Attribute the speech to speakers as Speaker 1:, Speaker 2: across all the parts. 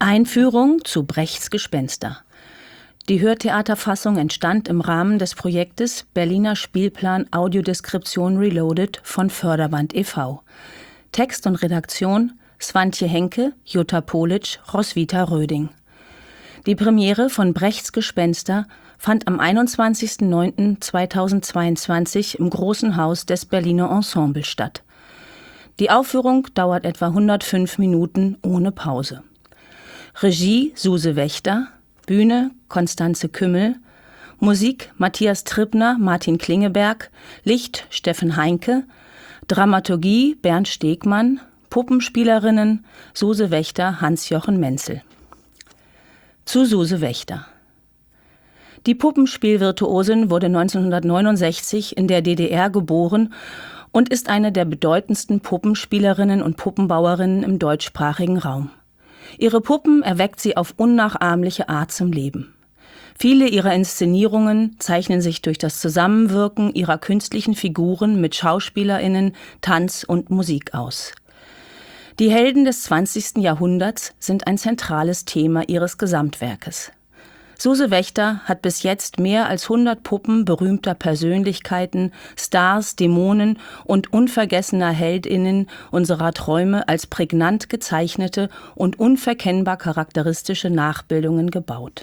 Speaker 1: Einführung zu Brechts Gespenster. Die Hörtheaterfassung entstand im Rahmen des Projektes Berliner Spielplan Audiodeskription Reloaded von Förderband e.V. Text und Redaktion Swantje Henke, Jutta Polic, Roswitha Röding. Die Premiere von Brechts Gespenster fand am 21.09.2022 im Großen Haus des Berliner Ensemble statt. Die Aufführung dauert etwa 105 Minuten ohne Pause. Regie Suse Wächter, Bühne Konstanze Kümmel, Musik Matthias Trippner, Martin Klingeberg, Licht Steffen Heinke, Dramaturgie Bernd Stegmann, Puppenspielerinnen Suse Wächter, Hans-Jochen Menzel. Zu Suse Wächter. Die Puppenspielvirtuosin wurde 1969 in der DDR geboren und ist eine der bedeutendsten Puppenspielerinnen und Puppenbauerinnen im deutschsprachigen Raum. Ihre Puppen erweckt sie auf unnachahmliche Art zum Leben. Viele ihrer Inszenierungen zeichnen sich durch das Zusammenwirken ihrer künstlichen Figuren mit SchauspielerInnen, Tanz und Musik aus. Die Helden des 20. Jahrhunderts sind ein zentrales Thema ihres Gesamtwerkes. Suse Wächter hat bis jetzt mehr als 100 Puppen berühmter Persönlichkeiten, Stars, Dämonen und unvergessener HeldInnen unserer Träume als prägnant gezeichnete und unverkennbar charakteristische Nachbildungen gebaut.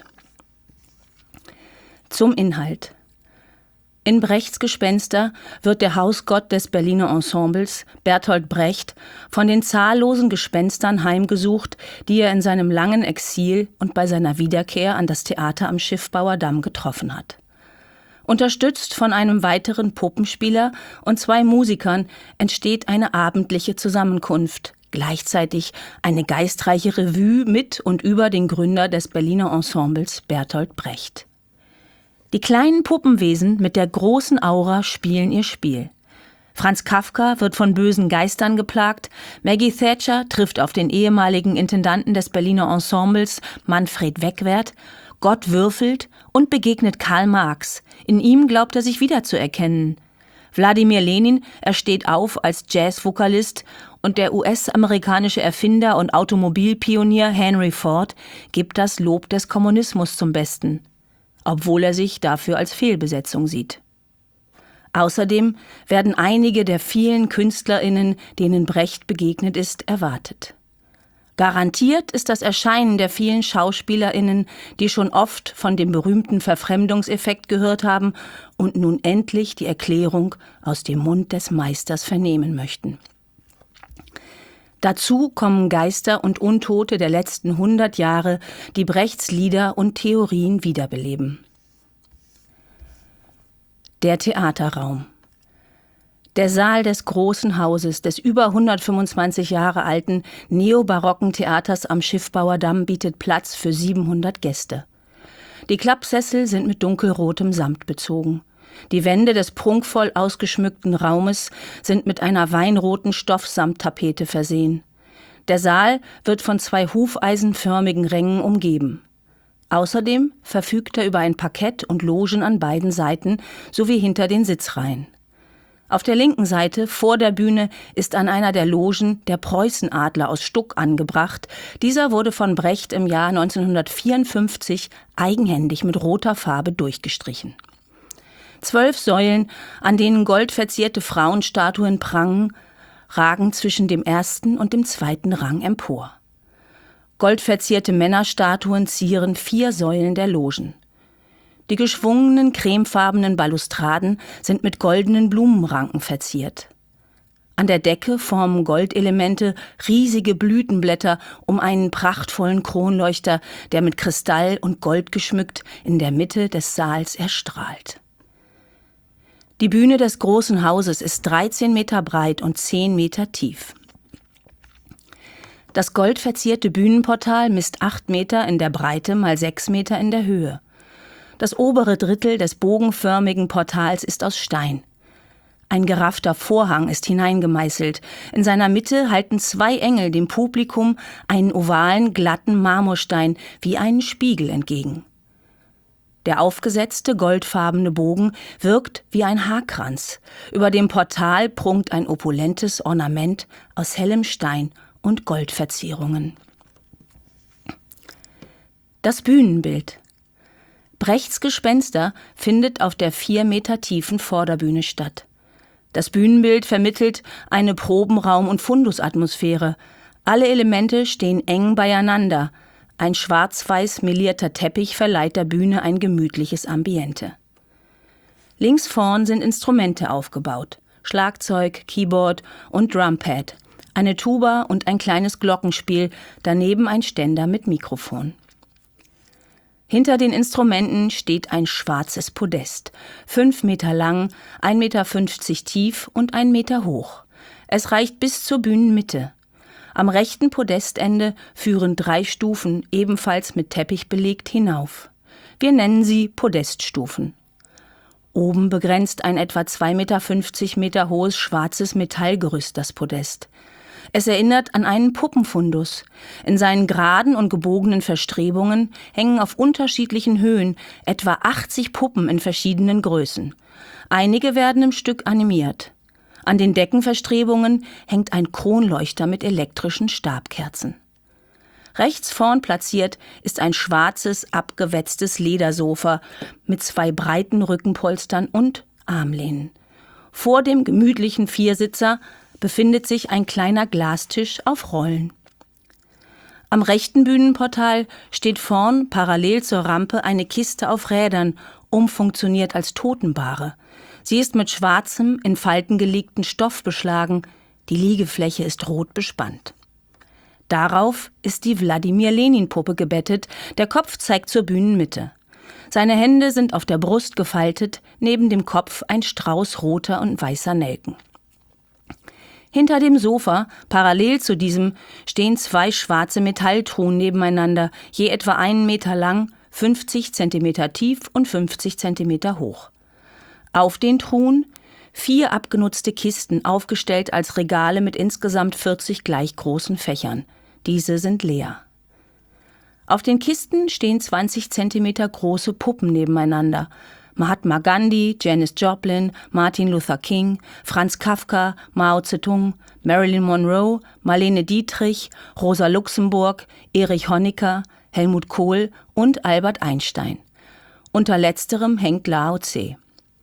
Speaker 1: Zum Inhalt. In Brechts Gespenster wird der Hausgott des Berliner Ensembles, Bertolt Brecht, von den zahllosen Gespenstern heimgesucht, die er in seinem langen Exil und bei seiner Wiederkehr an das Theater am Schiffbauer Damm getroffen hat. Unterstützt von einem weiteren Puppenspieler und 2 Musikern entsteht eine abendliche Zusammenkunft, gleichzeitig eine geistreiche Revue mit und über den Gründer des Berliner Ensembles, Bertolt Brecht. Die kleinen Puppenwesen mit der großen Aura spielen ihr Spiel. Franz Kafka wird von bösen Geistern geplagt, Maggie Thatcher trifft auf den ehemaligen Intendanten des Berliner Ensembles, Manfred Wegwerth, Gott würfelt und begegnet Karl Marx. In ihm glaubt er sich wiederzuerkennen. Wladimir Lenin ersteht auf als Jazzvokalist und der US-amerikanische Erfinder und Automobilpionier Henry Ford gibt das Lob des Kommunismus zum Besten, obwohl er sich dafür als Fehlbesetzung sieht. Außerdem werden einige der vielen KünstlerInnen, denen Brecht begegnet ist, erwartet. Garantiert ist das Erscheinen der vielen SchauspielerInnen, die schon oft von dem berühmten Verfremdungseffekt gehört haben und nun endlich die Erklärung aus dem Mund des Meisters vernehmen möchten. Dazu kommen Geister und Untote der letzten 100 Jahre, die Brechts Lieder und Theorien wiederbeleben. Der Theaterraum. Der Saal des Großen Hauses des über 125 Jahre alten neobarocken Theaters am Schiffbauer Damm bietet Platz für 700 Gäste. Die Klappsessel sind mit dunkelrotem Samt bezogen. Die Wände des prunkvoll ausgeschmückten Raumes sind mit einer weinroten Stoffsamttapete versehen. Der Saal wird von 2 hufeisenförmigen Rängen umgeben. Außerdem verfügt er über ein Parkett und Logen an beiden Seiten sowie hinter den Sitzreihen. Auf der linken Seite, vor der Bühne, ist an einer der Logen der Preußenadler aus Stuck angebracht. Dieser wurde von Brecht im Jahr 1954 eigenhändig mit roter Farbe durchgestrichen. 12 Säulen, an denen goldverzierte Frauenstatuen prangen, ragen zwischen dem ersten und dem zweiten Rang empor. Goldverzierte Männerstatuen zieren 4 Säulen der Logen. Die geschwungenen, cremefarbenen Balustraden sind mit goldenen Blumenranken verziert. An der Decke formen Goldelemente riesige Blütenblätter um einen prachtvollen Kronleuchter, der mit Kristall und Gold geschmückt in der Mitte des Saals erstrahlt. Die Bühne des Großen Hauses ist 13 Meter breit und 10 Meter tief. Das goldverzierte Bühnenportal misst 8 Meter in der Breite mal 6 Meter in der Höhe. Das obere Drittel des bogenförmigen Portals ist aus Stein. Ein geraffter Vorhang ist hineingemeißelt. In seiner Mitte halten 2 Engel dem Publikum einen ovalen, glatten Marmorstein wie einen Spiegel entgegen. Der aufgesetzte, goldfarbene Bogen wirkt wie ein Haarkranz. Über dem Portal prunkt ein opulentes Ornament aus hellem Stein und Goldverzierungen. Das Bühnenbild. Brechts Gespenster findet auf der 4 Meter tiefen Vorderbühne statt. Das Bühnenbild vermittelt eine Probenraum- und Fundusatmosphäre. Alle Elemente stehen eng beieinander. Ein schwarz-weiß melierter Teppich verleiht der Bühne ein gemütliches Ambiente. Links vorn sind Instrumente aufgebaut: Schlagzeug, Keyboard und Drumpad, eine Tuba und ein kleines Glockenspiel, daneben ein Ständer mit Mikrofon. Hinter den Instrumenten steht ein schwarzes Podest, 5 Meter lang, 1,50 Meter tief und 1 Meter hoch. Es reicht bis zur Bühnenmitte. Am rechten Podestende führen 3 Stufen, ebenfalls mit Teppich belegt, hinauf. Wir nennen sie Podeststufen. Oben begrenzt ein etwa 2,50 Meter hohes schwarzes Metallgerüst das Podest. Es erinnert an einen Puppenfundus. In seinen geraden und gebogenen Verstrebungen hängen auf unterschiedlichen Höhen etwa 80 Puppen in verschiedenen Größen. Einige werden im Stück animiert. An den Deckenverstrebungen hängt ein Kronleuchter mit elektrischen Stabkerzen. Rechts vorn platziert ist ein schwarzes, abgewetztes Ledersofa mit 2 breiten Rückenpolstern und Armlehnen. Vor dem gemütlichen Viersitzer befindet sich ein kleiner Glastisch auf Rollen. Am rechten Bühnenportal steht vorn parallel zur Rampe eine Kiste auf Rädern, umfunktioniert als Totenbahre. Sie ist mit schwarzem, in Falten gelegten Stoff beschlagen. Die Liegefläche ist rot bespannt. Darauf ist die Wladimir-Lenin-Puppe gebettet, der Kopf zeigt zur Bühnenmitte. Seine Hände sind auf der Brust gefaltet, neben dem Kopf ein Strauß roter und weißer Nelken. Hinter dem Sofa, parallel zu diesem, stehen 2 schwarze Metalltruhen nebeneinander, je etwa 1 Meter lang, 50 Zentimeter tief und 50 Zentimeter hoch. Auf den Truhen 4 abgenutzte Kisten, aufgestellt als Regale mit insgesamt 40 gleich großen Fächern. Diese sind leer. Auf den Kisten stehen 20 Zentimeter große Puppen nebeneinander. Mahatma Gandhi, Janis Joplin, Martin Luther King, Franz Kafka, Mao Zedong, Marilyn Monroe, Marlene Dietrich, Rosa Luxemburg, Erich Honecker, Helmut Kohl und Albert Einstein. Unter letzterem hängt Lao Tse.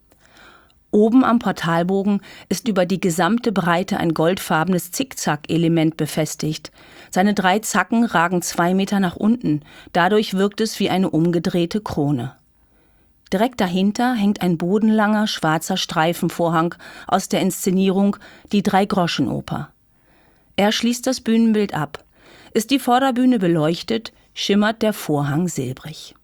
Speaker 1: Oben am Portalbogen ist über die gesamte Breite ein goldfarbenes Zickzack-Element befestigt. Seine 3 Zacken ragen 2 Meter nach unten. Dadurch wirkt es wie eine umgedrehte Krone. Direkt dahinter hängt ein bodenlanger schwarzer Streifenvorhang aus der Inszenierung Die Drei-Groschen-Oper. Er schließt das Bühnenbild ab. Ist die Vorderbühne beleuchtet, schimmert der Vorhang silbrig.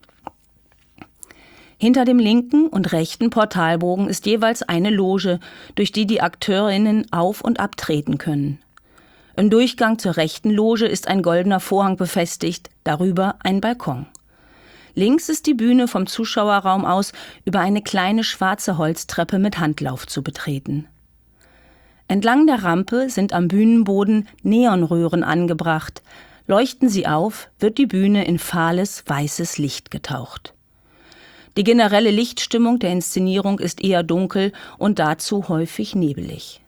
Speaker 1: Hinter dem linken und rechten Portalbogen ist jeweils eine Loge, durch die die AkteurInnen auf- und abtreten können. Im Durchgang zur rechten Loge ist ein goldener Vorhang befestigt, darüber ein Balkon. Links ist die Bühne vom Zuschauerraum aus über eine kleine schwarze Holztreppe mit Handlauf zu betreten. Entlang der Rampe sind am Bühnenboden Neonröhren angebracht. Leuchten sie auf, wird die Bühne in fahles, weißes Licht getaucht. Die generelle Lichtstimmung der Inszenierung ist eher dunkel und dazu häufig nebelig.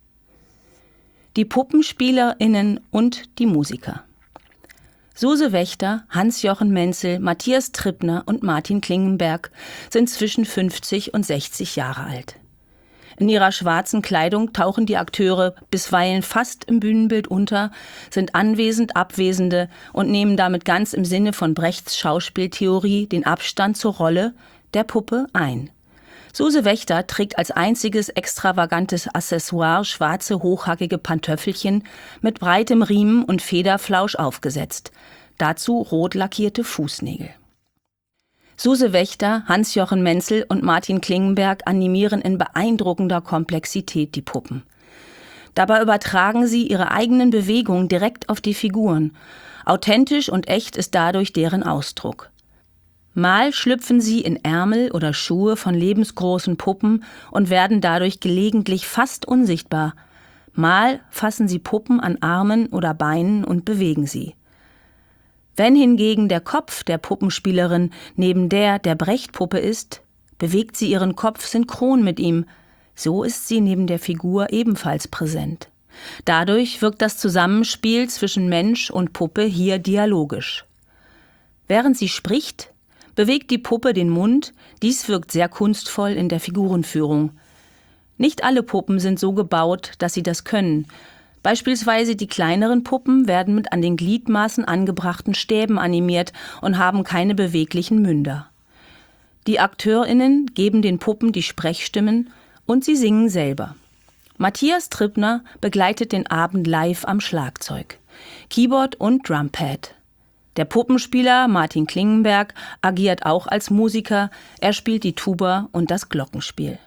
Speaker 1: Die PuppenspielerInnen und die Musiker. Suse Wächter, Hans-Jochen Menzel, Matthias Trippner und Martin Klingenberg sind zwischen 50 und 60 Jahre alt. In ihrer schwarzen Kleidung tauchen die Akteure bisweilen fast im Bühnenbild unter, sind anwesend Abwesende und nehmen damit ganz im Sinne von Brechts Schauspieltheorie den Abstand zur Rolle der Puppe ein. Suse Wächter trägt als einziges extravagantes Accessoire schwarze, hochhackige Pantöffelchen mit breitem Riemen und Federflausch aufgesetzt. Dazu rot lackierte Fußnägel. Suse Wächter, Hans-Jochen Menzel und Martin Klingenberg animieren in beeindruckender Komplexität die Puppen. Dabei übertragen sie ihre eigenen Bewegungen direkt auf die Figuren. Authentisch und echt ist dadurch deren Ausdruck. Mal schlüpfen sie in Ärmel oder Schuhe von lebensgroßen Puppen und werden dadurch gelegentlich fast unsichtbar. Mal fassen sie Puppen an Armen oder Beinen und bewegen sie. Wenn hingegen der Kopf der Puppenspielerin neben der Brecht-Puppe ist, bewegt sie ihren Kopf synchron mit ihm. So ist sie neben der Figur ebenfalls präsent. Dadurch wirkt das Zusammenspiel zwischen Mensch und Puppe hier dialogisch. Während sie spricht, bewegt die Puppe den Mund, dies wirkt sehr kunstvoll in der Figurenführung. Nicht alle Puppen sind so gebaut, dass sie das können. Beispielsweise die kleineren Puppen werden mit an den Gliedmaßen angebrachten Stäben animiert und haben keine beweglichen Münder. Die AkteurInnen geben den Puppen die Sprechstimmen und sie singen selber. Matthias Trippner begleitet den Abend live am Schlagzeug, Keyboard und Drumpad. Der Puppenspieler Martin Klingenberg agiert auch als Musiker, er spielt die Tuba und das Glockenspiel.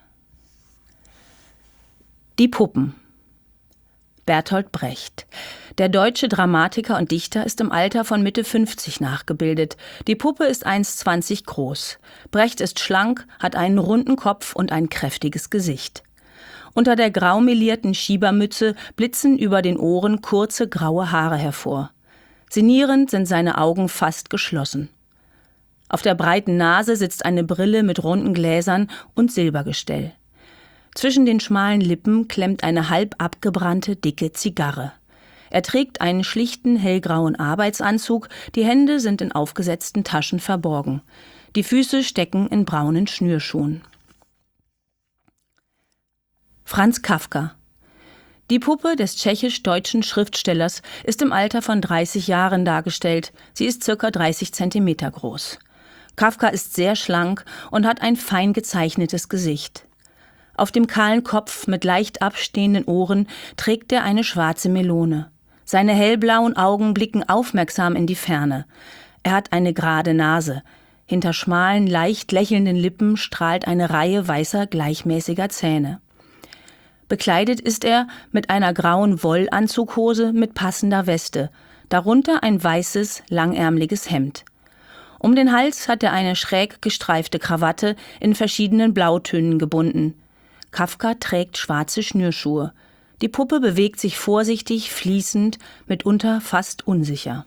Speaker 1: Die Puppen. Bertolt Brecht. Der deutsche Dramatiker und Dichter ist im Alter von Mitte 50 nachgebildet. Die Puppe ist 1,20 groß. Brecht ist schlank, hat einen runden Kopf und ein kräftiges Gesicht. Unter der grau melierten Schiebermütze blitzen über den Ohren kurze graue Haare hervor. Sinnierend sind seine Augen fast geschlossen. Auf der breiten Nase sitzt eine Brille mit runden Gläsern und Silbergestell. Zwischen den schmalen Lippen klemmt eine halb abgebrannte, dicke Zigarre. Er trägt einen schlichten, hellgrauen Arbeitsanzug, die Hände sind in aufgesetzten Taschen verborgen. Die Füße stecken in braunen Schnürschuhen. Franz Kafka. Die Puppe des tschechisch-deutschen Schriftstellers ist im Alter von 30 Jahren dargestellt. Sie ist ca. 30 Zentimeter groß. Kafka ist sehr schlank und hat ein fein gezeichnetes Gesicht. Auf dem kahlen Kopf mit leicht abstehenden Ohren trägt er eine schwarze Melone. Seine hellblauen Augen blicken aufmerksam in die Ferne. Er hat eine gerade Nase. Hinter schmalen, leicht lächelnden Lippen strahlt eine Reihe weißer, gleichmäßiger Zähne. Bekleidet ist er mit einer grauen Wollanzughose mit passender Weste, darunter ein weißes, langärmliches Hemd. Um den Hals hat er eine schräg gestreifte Krawatte in verschiedenen Blautönen gebunden. Kafka trägt schwarze Schnürschuhe. Die Puppe bewegt sich vorsichtig, fließend, mitunter fast unsicher.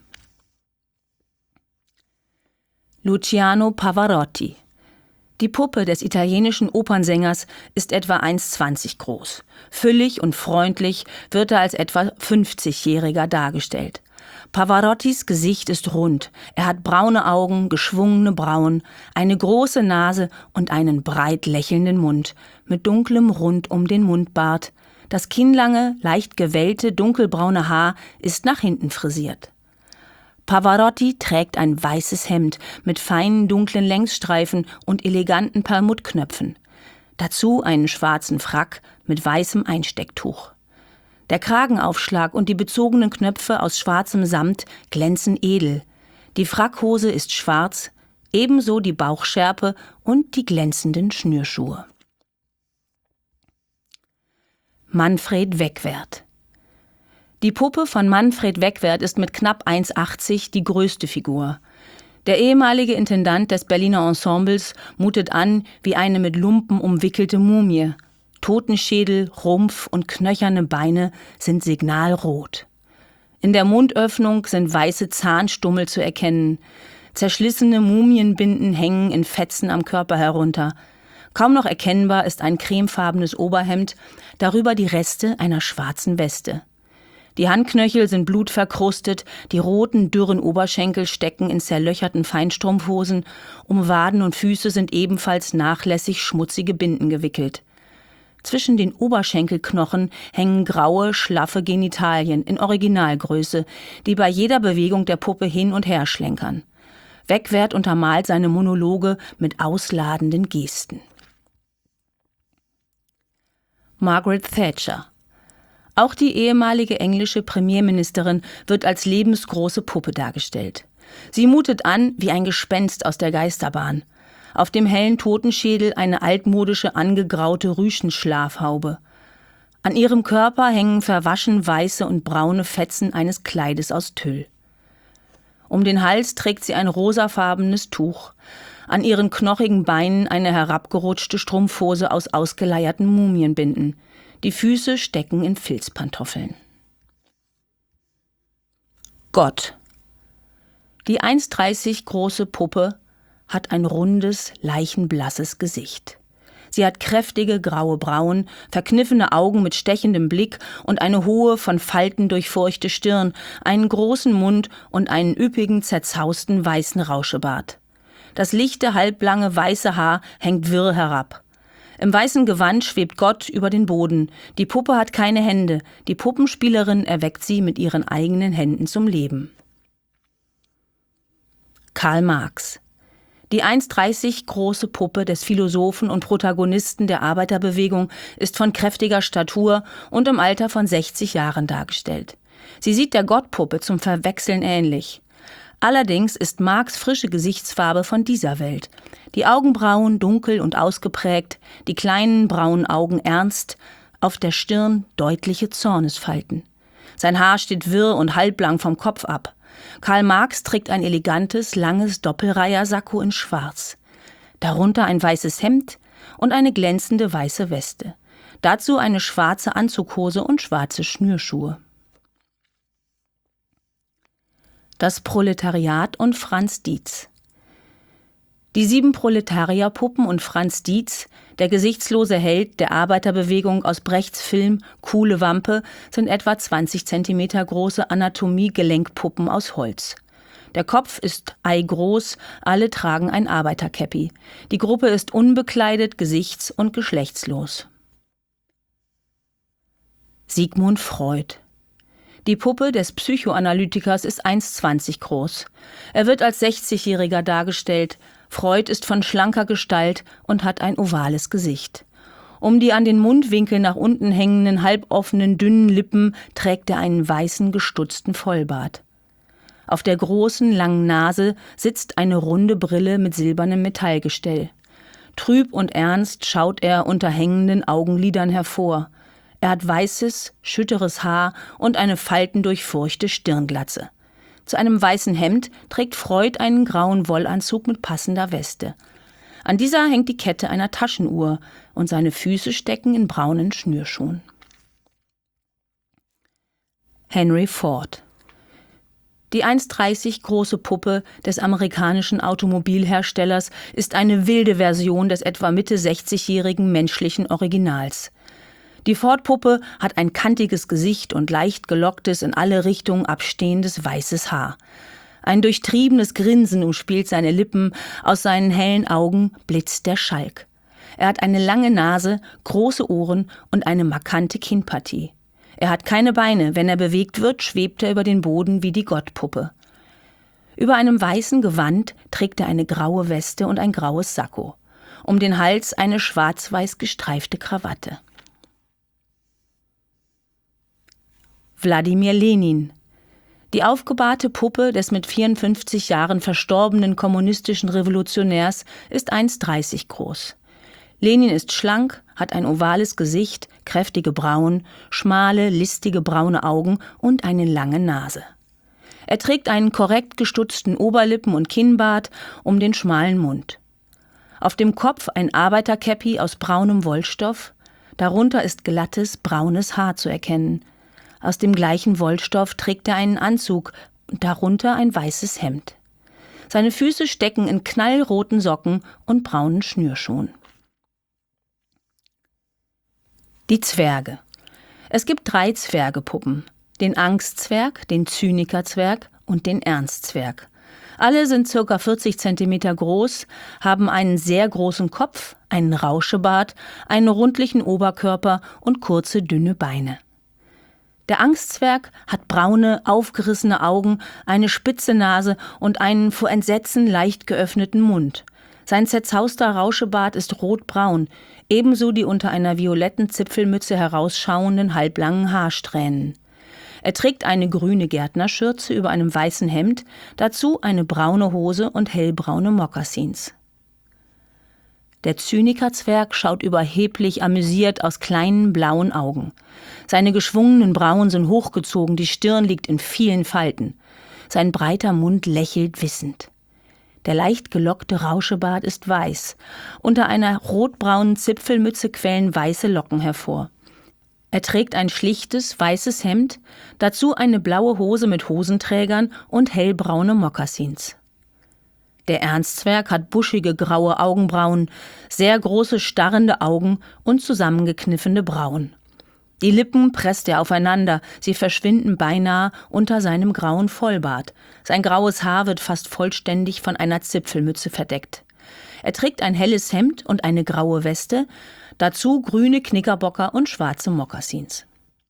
Speaker 1: Luciano Pavarotti. Die Puppe des italienischen Opernsängers ist etwa 1,20 groß. Füllig und freundlich wird er als etwa 50-Jähriger dargestellt. Pavarottis Gesicht ist rund. Er hat braune Augen, geschwungene Brauen, eine große Nase und einen breit lächelnden Mund mit dunklem Rund um den Mundbart. Das kinnlange, leicht gewellte, dunkelbraune Haar ist nach hinten frisiert. Pavarotti trägt ein weißes Hemd mit feinen dunklen Längsstreifen und eleganten Perlmuttknöpfen. Dazu einen schwarzen Frack mit weißem Einstecktuch. Der Kragenaufschlag und die bezogenen Knöpfe aus schwarzem Samt glänzen edel. Die Frackhose ist schwarz, ebenso die Bauchschärpe und die glänzenden Schnürschuhe. Manfred Wegwerth. Die Puppe von Manfred Wegwerth ist mit knapp 1,80 die größte Figur. Der ehemalige Intendant des Berliner Ensembles mutet an wie eine mit Lumpen umwickelte Mumie. Totenschädel, Rumpf und knöcherne Beine sind signalrot. In der Mundöffnung sind weiße Zahnstummel zu erkennen. Zerschlissene Mumienbinden hängen in Fetzen am Körper herunter. Kaum noch erkennbar ist ein cremefarbenes Oberhemd, darüber die Reste einer schwarzen Weste. Die Handknöchel sind blutverkrustet, die roten, dürren Oberschenkel stecken in zerlöcherten Feinstrumpfhosen, um Waden und Füße sind ebenfalls nachlässig schmutzige Binden gewickelt. Zwischen den Oberschenkelknochen hängen graue, schlaffe Genitalien in Originalgröße, die bei jeder Bewegung der Puppe hin und her schlenkern. Wegwerth untermalt seine Monologe mit ausladenden Gesten. Margaret Thatcher. Auch die ehemalige englische Premierministerin wird als lebensgroße Puppe dargestellt. Sie mutet an wie ein Gespenst aus der Geisterbahn. Auf dem hellen Totenschädel eine altmodische, angegraute Rüschenschlafhaube. An ihrem Körper hängen verwaschen weiße und braune Fetzen eines Kleides aus Tüll. Um den Hals trägt sie ein rosafarbenes Tuch. An ihren knochigen Beinen eine herabgerutschte Strumpfhose aus ausgeleierten Mumienbinden. Die Füße stecken in Filzpantoffeln. Gott. Die 1,30 große Puppe hat ein rundes, leichenblasses Gesicht. Sie hat kräftige graue Brauen, verkniffene Augen mit stechendem Blick und eine hohe, von Falten durchfurchte Stirn, einen großen Mund und einen üppigen, zerzausten weißen Rauschebart. Das lichte, halblange, weiße Haar hängt wirr herab. Im weißen Gewand schwebt Gott über den Boden. Die Puppe hat keine Hände. Die Puppenspielerin erweckt sie mit ihren eigenen Händen zum Leben. Karl Marx. Die 1,30 große Puppe des Philosophen und Protagonisten der Arbeiterbewegung ist von kräftiger Statur und im Alter von 60 Jahren dargestellt. Sie sieht der Gottpuppe zum Verwechseln ähnlich. Allerdings ist Marx' frische Gesichtsfarbe von dieser Welt. Die Augenbrauen dunkel und ausgeprägt, die kleinen braunen Augen ernst, auf der Stirn deutliche Zornesfalten. Sein Haar steht wirr und halblang vom Kopf ab. Karl Marx trägt ein elegantes, langes Doppelreihersakko in Schwarz. Darunter ein weißes Hemd und eine glänzende weiße Weste. Dazu eine schwarze Anzughose und schwarze Schnürschuhe. Das Proletariat und Franz Dietz. Die 7 Proletarierpuppen und Franz Dietz, der gesichtslose Held der Arbeiterbewegung aus Brechts Film Kuhle Wampe, sind etwa 20 Zentimeter große Anatomie-Gelenkpuppen aus Holz. Der Kopf ist eigroß, alle tragen ein Arbeiterkäppi. Die Gruppe ist unbekleidet, gesichts- und geschlechtslos. Sigmund Freud. Die Puppe des Psychoanalytikers ist 1,20 groß. Er wird als 60-Jähriger dargestellt. Freud ist von schlanker Gestalt und hat ein ovales Gesicht. Um die an den Mundwinkeln nach unten hängenden, halboffenen, dünnen Lippen trägt er einen weißen, gestutzten Vollbart. Auf der großen, langen Nase sitzt eine runde Brille mit silbernem Metallgestell. Trüb und ernst schaut er unter hängenden Augenlidern hervor. Er hat weißes, schütteres Haar und eine faltendurchfurchte Stirnglatze. Zu einem weißen Hemd trägt Freud einen grauen Wollanzug mit passender Weste. An dieser hängt die Kette einer Taschenuhr und seine Füße stecken in braunen Schnürschuhen. Henry Ford. Die 1,30 große Puppe des amerikanischen Automobilherstellers ist eine wilde Version des etwa Mitte 60-jährigen menschlichen Originals. Die Ford-Puppe hat ein kantiges Gesicht und leicht gelocktes, in alle Richtungen abstehendes weißes Haar. Ein durchtriebenes Grinsen umspielt seine Lippen, aus seinen hellen Augen blitzt der Schalk. Er hat eine lange Nase, große Ohren und eine markante Kinnpartie. Er hat keine Beine, wenn er bewegt wird, schwebt er über den Boden wie die Gottpuppe. Über einem weißen Gewand trägt er eine graue Weste und ein graues Sakko. Um den Hals eine schwarz-weiß gestreifte Krawatte. Wladimir Lenin. Die aufgebahrte Puppe des mit 54 Jahren verstorbenen kommunistischen Revolutionärs ist 1,30 groß. Lenin ist schlank, hat ein ovales Gesicht, kräftige Brauen, schmale, listige braune Augen und eine lange Nase. Er trägt einen korrekt gestutzten Oberlippen- und Kinnbart um den schmalen Mund. Auf dem Kopf ein Arbeiterkäppi aus braunem Wollstoff, darunter ist glattes, braunes Haar zu erkennen. Aus dem gleichen Wollstoff trägt er einen Anzug, darunter ein weißes Hemd. Seine Füße stecken in knallroten Socken und braunen Schnürschuhen. Die Zwerge. Es gibt 3 Zwergepuppen, den Angstzwerg, den Zynikerzwerg und den Ernstzwerg. Alle sind ca. 40 Zentimeter groß, haben einen sehr großen Kopf, einen Rauschebart, einen rundlichen Oberkörper und kurze, dünne Beine. Der Angstzwerg hat braune, aufgerissene Augen, eine spitze Nase und einen vor Entsetzen leicht geöffneten Mund. Sein zerzauster Rauschebart ist rotbraun, ebenso die unter einer violetten Zipfelmütze herausschauenden halblangen Haarsträhnen. Er trägt eine grüne Gärtnerschürze über einem weißen Hemd, dazu eine braune Hose und hellbraune Mokassins. Der Zynikerzwerg schaut überheblich amüsiert aus kleinen blauen Augen. Seine geschwungenen Brauen sind hochgezogen, die Stirn liegt in vielen Falten. Sein breiter Mund lächelt wissend. Der leicht gelockte Rauschebart ist weiß. Unter einer rotbraunen Zipfelmütze quellen weiße Locken hervor. Er trägt ein schlichtes, weißes Hemd, dazu eine blaue Hose mit Hosenträgern und hellbraune Mokassins. Der Ernstzwerg hat buschige graue Augenbrauen, sehr große starrende Augen und zusammengekniffene Brauen. Die Lippen presst er aufeinander, sie verschwinden beinahe unter seinem grauen Vollbart. Sein graues Haar wird fast vollständig von einer Zipfelmütze verdeckt. Er trägt ein helles Hemd und eine graue Weste, dazu grüne Knickerbocker und schwarze Mokassins.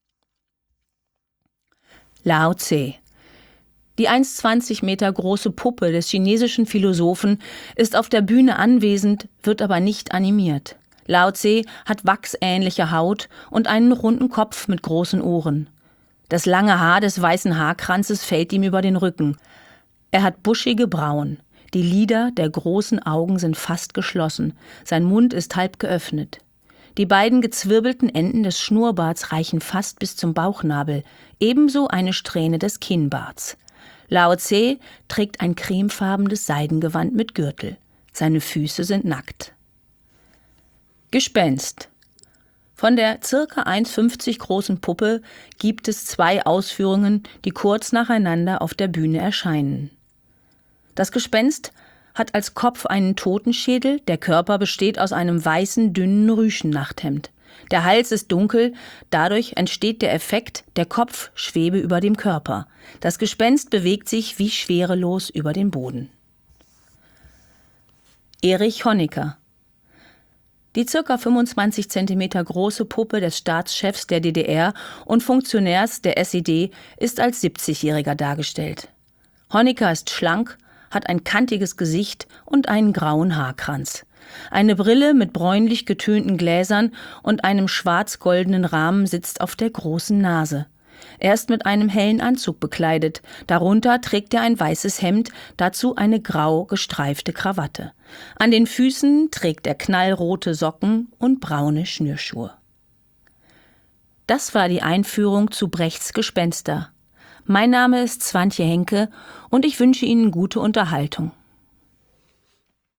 Speaker 1: Lao Tse. Die 1,20 Meter große Puppe des chinesischen Philosophen ist auf der Bühne anwesend, wird aber nicht animiert. Lao Tse hat wachsähnliche Haut und einen runden Kopf mit großen Ohren. Das lange Haar des weißen Haarkranzes fällt ihm über den Rücken. Er hat buschige Brauen. Die Lider der großen Augen sind fast geschlossen. Sein Mund ist halb geöffnet. Die beiden gezwirbelten Enden des Schnurrbarts reichen fast bis zum Bauchnabel, ebenso eine Strähne des Kinnbarts. Lao Tse trägt ein cremefarbenes Seidengewand mit Gürtel. Seine Füße sind nackt. Gespenst. Von der ca. 1,50 großen Puppe gibt es 2 Ausführungen, die kurz nacheinander auf der Bühne erscheinen. Das Gespenst hat als Kopf einen Totenschädel, der Körper besteht aus einem weißen, dünnen Rüschennachthemd. Der Hals ist dunkel, dadurch entsteht der Effekt, der Kopf schwebe über dem Körper. Das Gespenst bewegt sich wie schwerelos über den Boden. Erich Honecker. Die ca. 25 cm große Puppe des Staatschefs der DDR und Funktionärs der SED ist als 70-Jähriger dargestellt. Honecker ist schlank, hat ein kantiges Gesicht und einen grauen Haarkranz. Eine Brille mit bräunlich getönten Gläsern und einem schwarz-goldenen Rahmen sitzt auf der großen Nase. Er ist mit einem hellen Anzug bekleidet, darunter trägt er ein weißes Hemd, dazu eine grau gestreifte Krawatte. An den Füßen trägt er knallrote Socken und braune Schnürschuhe. Das war die Einführung zu Brechts Gespenster. Mein Name ist Swantje Henke und ich wünsche Ihnen gute Unterhaltung.